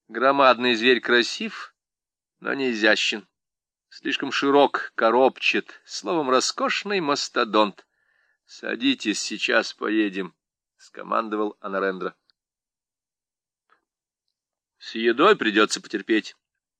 Громадный зверь красив, но не изящен. Слишком широк, коробчат, словом, роскошный мастодонт. — Садитесь, сейчас поедем, — скомандовал Анарендра. — С едой придется потерпеть.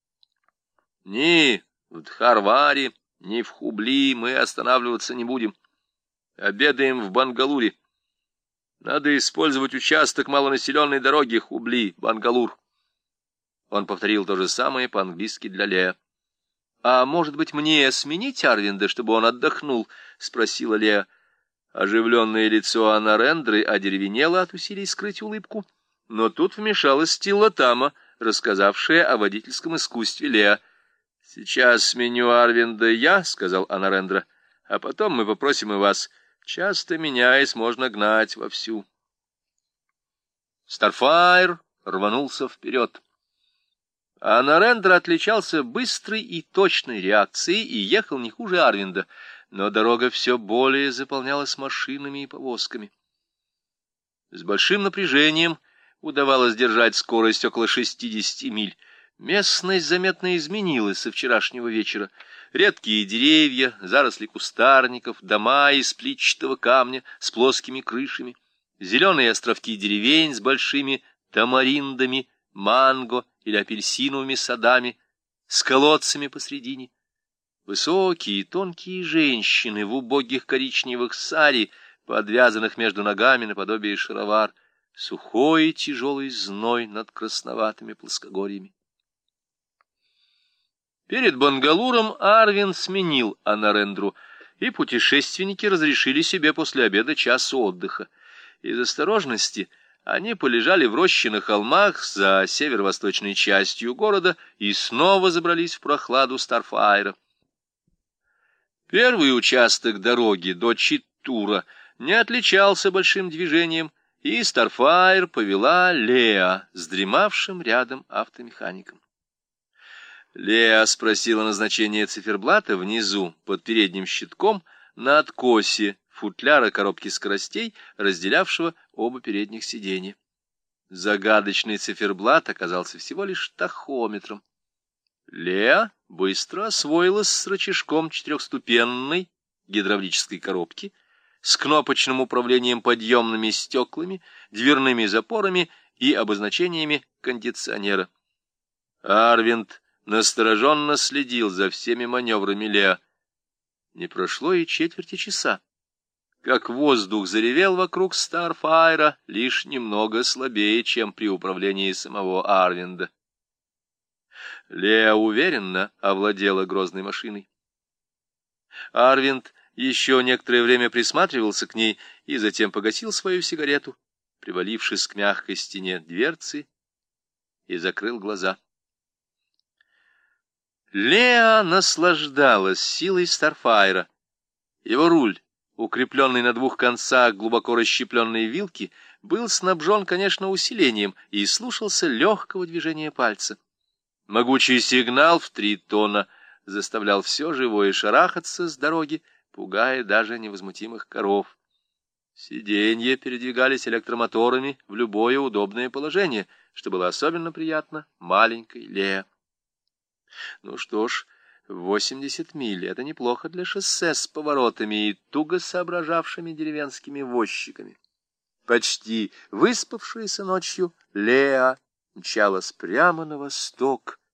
Ни в Дхарваре, ни в Хубли мы останавливаться не будем. Обедаем в Бангалуре. Надо использовать участок малонаселенной дороги Хубли-Бангалур. Он повторил то же самое по-английски для Леа. — А может быть, мне сменить Арвинда, чтобы он отдохнул? — спросила Леа. Оживленное лицо Анарендры одеревенело от усилий скрыть улыбку. Но тут вмешалась Тилотама, рассказавшая о водительском искусстве Леа. — Сейчас сменю Арвинда я, — сказал Анарендра, — а потом мы попросим и вас. Часто меняясь, можно гнать вовсю. Старфайр рванулся вперед. А Нарендра отличался быстрой и точной реакцией и ехал не хуже Арвинда, но дорога все более заполнялась машинами и повозками. С большим напряжением удавалось держать скорость около 60 миль. Местность заметно изменилась со вчерашнего вечера. Редкие деревья, заросли кустарников, дома из плитчатого камня с плоскими крышами, зеленые островки деревень с большими тамариндами, манго или апельсиновыми садами, с колодцами посредине. Высокие тонкие женщины в убогих коричневых сари, подвязанных между ногами наподобие шаровар, сухой и тяжелый зной над красноватыми плоскогорьями. Перед Бангалуром Арвин сменил Анарендру, и путешественники разрешили себе после обеда час отдыха. Из осторожности они полежали в роще на холмах за северо-восточной частью города и снова забрались в прохладу Старфайра. Первый участок дороги до Читтура не отличался большим движением, и Старфайр повела Леа с дремавшим рядом автомехаником. Леа спросила назначение циферблата внизу, под передним щитком, на откосе футляра коробки скоростей, разделявшего оба передних сиденья. Загадочный циферблат оказался всего лишь тахометром. Леа быстро освоилась с рычажком четырехступенной гидравлической коробки, с кнопочным управлением подъемными стеклами, дверными запорами и обозначениями кондиционера. Арвинд настороженно следил за всеми маневрами Леа. Не прошло и четверти часа, как воздух заревел вокруг Старфайра, лишь немного слабее, чем при управлении самого Арвинда. Леа уверенно овладела грозной машиной. Арвинд еще некоторое время присматривался к ней и затем погасил свою сигарету, привалившись к мягкой стене дверцы, и закрыл глаза. Леа наслаждалась силой Старфайра. Его руль, укрепленный на двух концах глубоко расщепленной вилки, был снабжен, конечно, усилением и слушался легкого движения пальца. Могучий сигнал в 3 тона заставлял все живое шарахаться с дороги, пугая даже невозмутимых коров. Сиденья передвигались электромоторами в любое удобное положение, что было особенно приятно маленькой Леа. Ну что ж, 80 миль — это неплохо для шоссе с поворотами и туго соображавшими деревенскими возчиками. Почти выспавшаяся ночью Леа мчалась прямо на восток,